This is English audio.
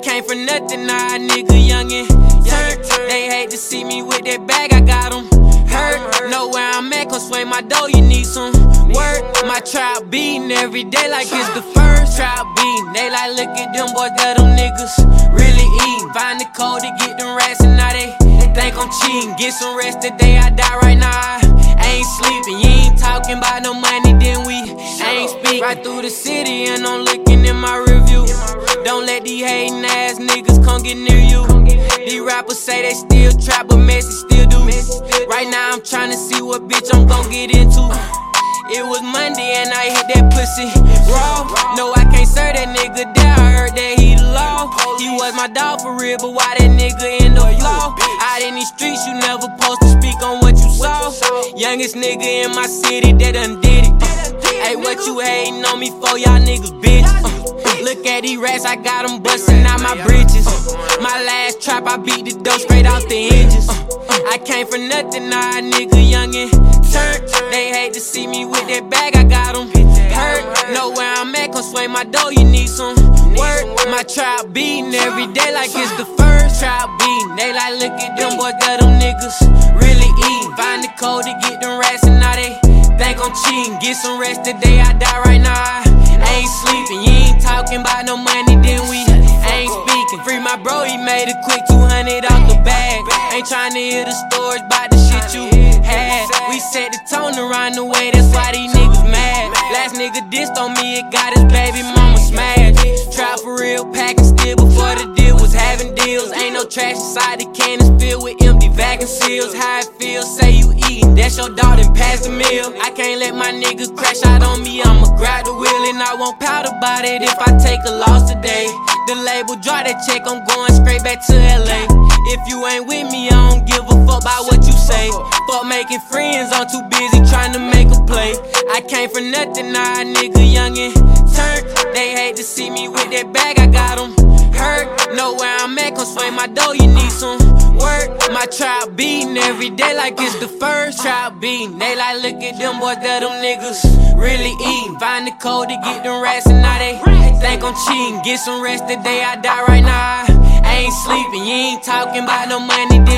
came from nothing, now a nigga youngin' turn. They hate to see me with that bag, I got them hurt. Know where I'm at, come swing my dough, you need some work. My trap beatin' every day like it's the first trap beatin'. They like, look at them boys, that them niggas really eatin'. Find the code to get them rats and now they think I'm cheating. Get some rest today, I die right now, I ain't sleeping. You ain't talking about no money, then we ain't speaking. Right through the city and I'm looking in my review. Don't let these hating ass niggas come get near you. These rappers say they still trap, but Messi still do. Right now I'm trying to see what bitch I'm gon' get into. It was Monday and I hit that pussy raw. No, I can't serve that nigga there, I heard that he the law. He was my dog for real, but why that nigga in the flaw? Out in these streets, you never supposed to speak on what you saw. Youngest nigga in my city that done did it. Hey, what you hating on me for, y'all niggas bitch? Look at these rats, I got them bustin' out my bridges. My last trap, I beat the dough straight off the hinges. I came from nothing, now a nigga youngin' turn. They hate to see me with that bag, I got them hurt. Know where I'm at, come swing my dough, you need some work. My trap beatin' every day like it's the first trap beatin'. They like, look at them boys, that them niggas really eatin'. Find the code to get them rats and now they think I'm cheating. Get some rest today, I die right now, I ain't sleeping. You ain't talking about no money, then we ain't speaking. Free my bro, he made a quick 200 off the bag. Ain't trying to hear the stories about the shit you had. We set the tone around the way, that's why these niggas mad. Last nigga dissed on me, it got his baby mama smashed. Trap for real, packing still before the deal was having deals. Ain't no trash inside the can, it's filled with empty vacuum seals. How it feels, say you eatin', that's your dog, then pass the meal. I can't let my niggas crash out on me, I'ma grab the wheel and I won't pout about it if I take a loss today. The label draw that check, I'm going straight back to LA. If you ain't with me, I don't give a fuck about what you say. Fuck making friends, I'm too busy trying to make a play. I came from nothing, now a nigga youngin' turn. They hate to see me with that bag, I got them hurt. Know where I'm at, come swing my dough, you need some work. My trap beatin' every day like it's the first trap beatin'. They like, look at them boys, that them niggas really eatin'. Find the code to get them rats and now they think I'm cheating. Get some rest today, I die right now, I ain't sleeping. You ain't talking about no money,